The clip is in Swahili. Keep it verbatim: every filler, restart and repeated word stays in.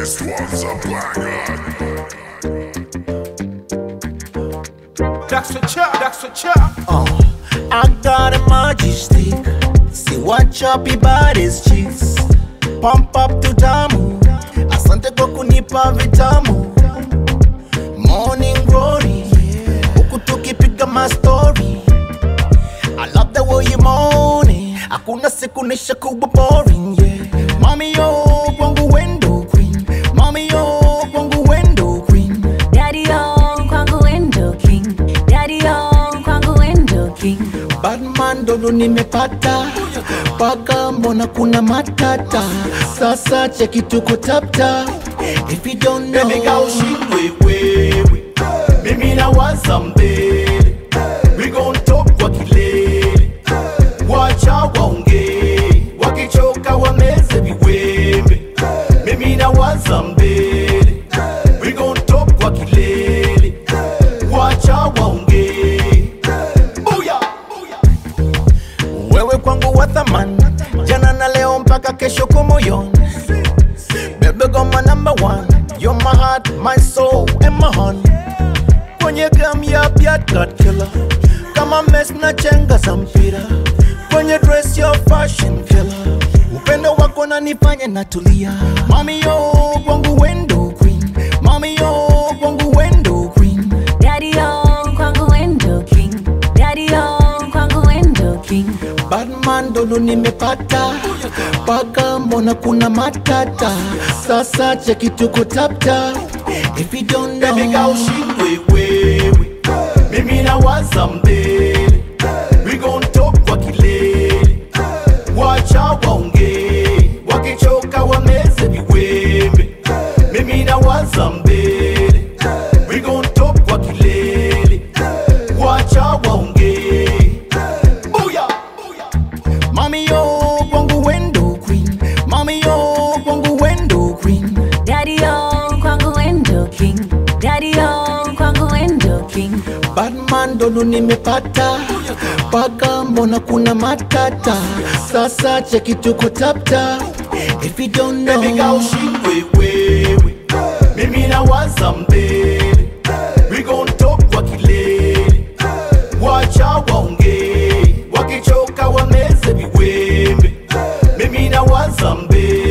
This one's a banger. That's the chop, that's the chop. Uh, I got a magic stick. See what choppy bodies cheeks. Pump up to tamu. Asante kwa kunipa vitamu. Morning glory. Huku tukipiga my story. I love the way you moaning. Hakuna siku nisha kuwa boring, yeah. Mommy yo, kwangu window queen. Mommy yo, kwangu window queen. Daddy yo, kwangu window king. Daddy yo, kwangu window king. Batman dodo nimepata. Paka mbona kuna matata. Sasa cheki tuko tap tap. If you don't know, baby girl, shindwe wewe. Mimi na waza mbele. We gon' talk kwa kilele. Wacha waongee. Wakichoka wameze viwembe. Mimi na waza mbele. We gon' talk kwa kilele. Wacha waongee. Booyah, booyah. wewe kwangu wa thamani. Jana na leo mpaka kesho kwa moyoni. Baby girl my number one. You're my heart, my soul and my honey. Kwenye gam ya beat God killer. Kama mess na chenga za mpira. Kwenye dress your fashion killer. Upendo wako na nifanye natulia. Mommy yo kwangu window queen. Mommy yo kwangu window queen. Daddy yo, kwangu window king. Daddy yo, kwangu window king. Batman dodo nimepata. Paka mbona kuna matata. Sasa cheki tuko tap tap. If you don't know, baby girl, shindwe wewe. Mimi na waza mbele. We gon' talk kwa kilele. Wacha waongee. Wakichoka wameze viwembe. Mimi na waza mbele. We gon' talk kwa kilele. Wacha waongee. Booyah, booyah. mommy yo kwangu window queen. Mommy yo kwangu window queen. Daddy yo, kwangu window king. Daddy yo, kwangu window king. Batman dodo nimepata. Paka mbona kuna matata. Sasa cheki tuko tap tap. If you don't know, baby girl, shindwe wewe. Mimi na waza mbele. We gon' talk kwa kilele. Wacha waongee. Wakichoka wameze viwembe. Mimi na waza mbele.